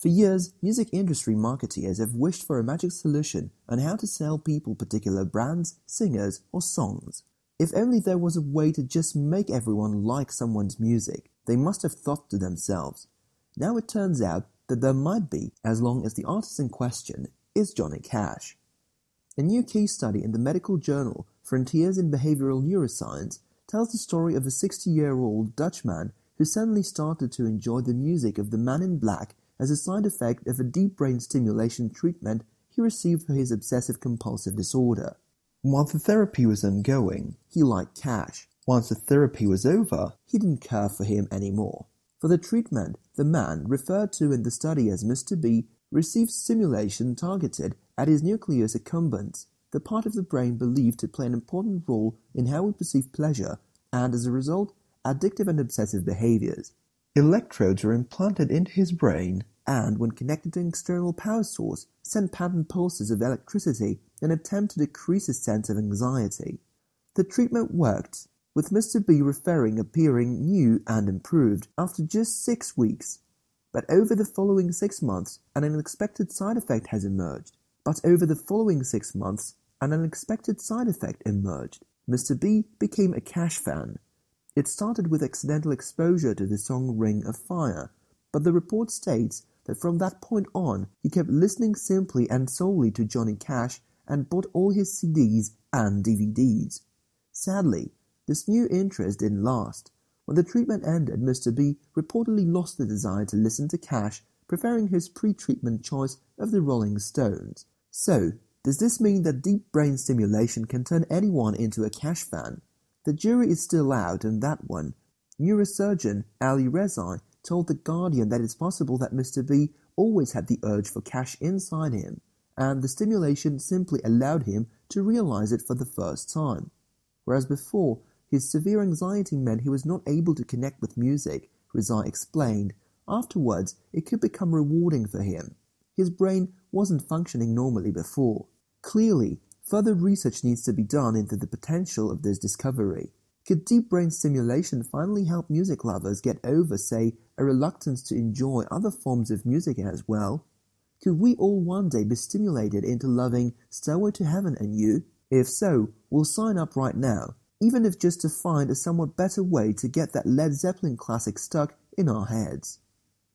For years, music industry marketeers have wished for a magic solution on how to sell people particular brands, singers, or songs. If only there was a way to just make everyone like someone's music, they must have thought to themselves. Now it turns out that there might be, as long as the artist in question is Johnny Cash. A new case study in the medical journal Frontiers in Behavioral Neuroscience tells the story of a 60-year-old Dutchman who suddenly started to enjoy the music of the Man in Black as a side effect of a deep brain stimulation treatment he received for his obsessive-compulsive disorder. While the therapy was ongoing, he liked Cash. Once the therapy was over, he didn't care for him anymore. For the treatment, the man, referred to in the study as Mr. B, received stimulation targeted at his nucleus accumbens, the part of the brain believed to play an important role in how we perceive pleasure and, as a result, addictive and obsessive behaviors. Electrodes were implanted into his brain and, when connected to an external power source, sent patterned pulses of electricity in an attempt to decrease his sense of anxiety. The treatment worked, with Mr. B appearing new and improved after just 6 weeks. But over the following 6 months, an unexpected side effect emerged. Mr. B became a Cash fan. It started with accidental exposure to the song Ring of Fire, but the report states that from that point on, he kept listening simply and solely to Johnny Cash and bought all his CDs and DVDs. Sadly, this new interest didn't last. When the treatment ended, Mr. B reportedly lost the desire to listen to Cash, preferring his pre-treatment choice of the Rolling Stones. So, does this mean that deep brain stimulation can turn anyone into a Cash fan? The jury is still out on that one. Neurosurgeon Ali Rezai told The Guardian that it's possible that Mr. B always had the urge for Cash inside him, and the stimulation simply allowed him to realize it for the first time. Whereas before, his severe anxiety meant he was not able to connect with music, Rezai explained. Afterwards, it could become rewarding for him. His brain wasn't functioning normally before. Clearly, further research needs to be done into the potential of this discovery. Could deep brain stimulation finally help music lovers get over, say, a reluctance to enjoy other forms of music as well? Could we all one day be stimulated into loving Stairway to Heaven anew? If so, we'll sign up right now, even if just to find a somewhat better way to get that Led Zeppelin classic stuck in our heads.